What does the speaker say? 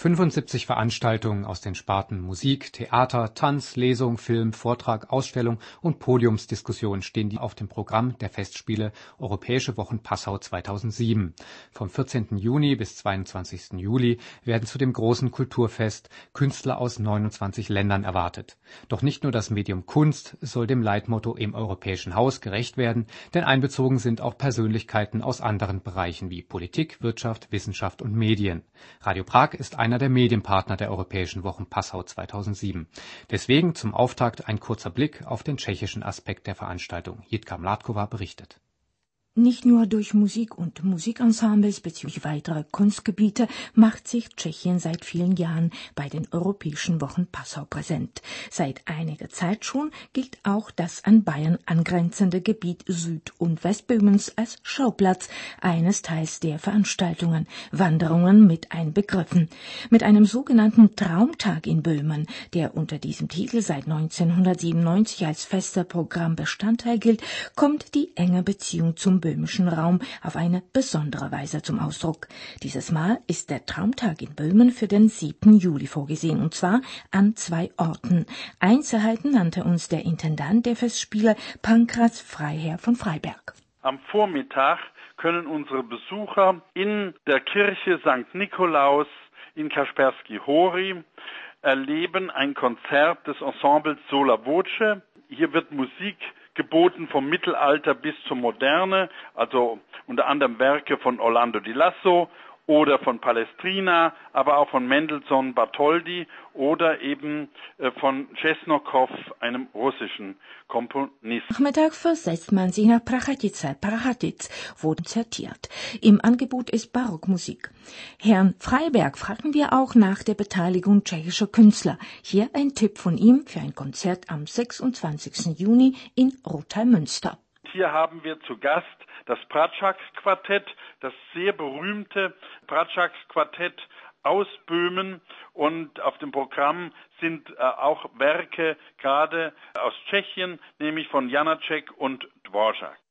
75 Veranstaltungen aus den Sparten Musik, Theater, Tanz, Lesung, Film, Vortrag, Ausstellung und Podiumsdiskussion stehen auf dem Programm der Festspiele Europäische Wochen Passau 2007. Vom 14. Juni bis 22. Juli werden zu dem großen Kulturfest Künstler aus 29 Ländern erwartet. Doch nicht nur das Medium Kunst soll dem Leitmotto im Europäischen Haus gerecht werden, denn einbezogen sind auch Persönlichkeiten aus anderen Bereichen wie Politik, Wirtschaft, Wissenschaft und Medien. Radio Prag ist einer der Medienpartner der Europäischen Wochen Passau 2007. Deswegen zum Auftakt ein kurzer Blick auf den tschechischen Aspekt der Veranstaltung. Jitka Mládková berichtet. Nicht nur durch Musik und Musikensembles bzw. weitere Kunstgebiete macht sich Tschechien seit vielen Jahren bei den Europäischen Wochen Passau präsent. Seit einiger Zeit schon gilt auch das an Bayern angrenzende Gebiet Süd- und Westböhmens als Schauplatz eines Teils der Veranstaltungen, Wanderungen mit einbegriffen. Mit einem sogenannten Traumtag in Böhmen, der unter diesem Titel seit 1997 als fester Programmbestandteil gilt, kommt die enge Beziehung zum böhmischen Raum auf eine besondere Weise zum Ausdruck. Dieses Mal ist der Traumtag in Böhmen für den 7. Juli vorgesehen, und zwar an 2 Orten. Einzelheiten nannte uns der Intendant der Festspiele, Pankraz Freiherr von Freiberg. Am Vormittag können unsere Besucher in der Kirche St. Nikolaus in Kaspersky Hori erleben ein Konzert des Ensembles Sola Voce. Hier wird Musik geboten vom Mittelalter bis zur Moderne, also unter anderem Werke von Orlando di Lasso oder von Palestrina, aber auch von Mendelssohn Bartholdy oder eben von Chesnokov, einem russischen Komponisten. Nachmittag versetzt man sich nach Prachatice, wo konzertiert. Im Angebot ist Barockmusik. Herrn Freiberg fragen wir auch nach der Beteiligung tschechischer Künstler. Hier ein Tipp von ihm für ein Konzert am 26. Juni in Rottal-Münster. Hier haben wir zu Gast das Praschak-Quartett, das sehr berühmte Praschak-Quartett aus Böhmen, und auf dem Programm sind auch Werke gerade aus Tschechien, nämlich von Janáček und Dvořák.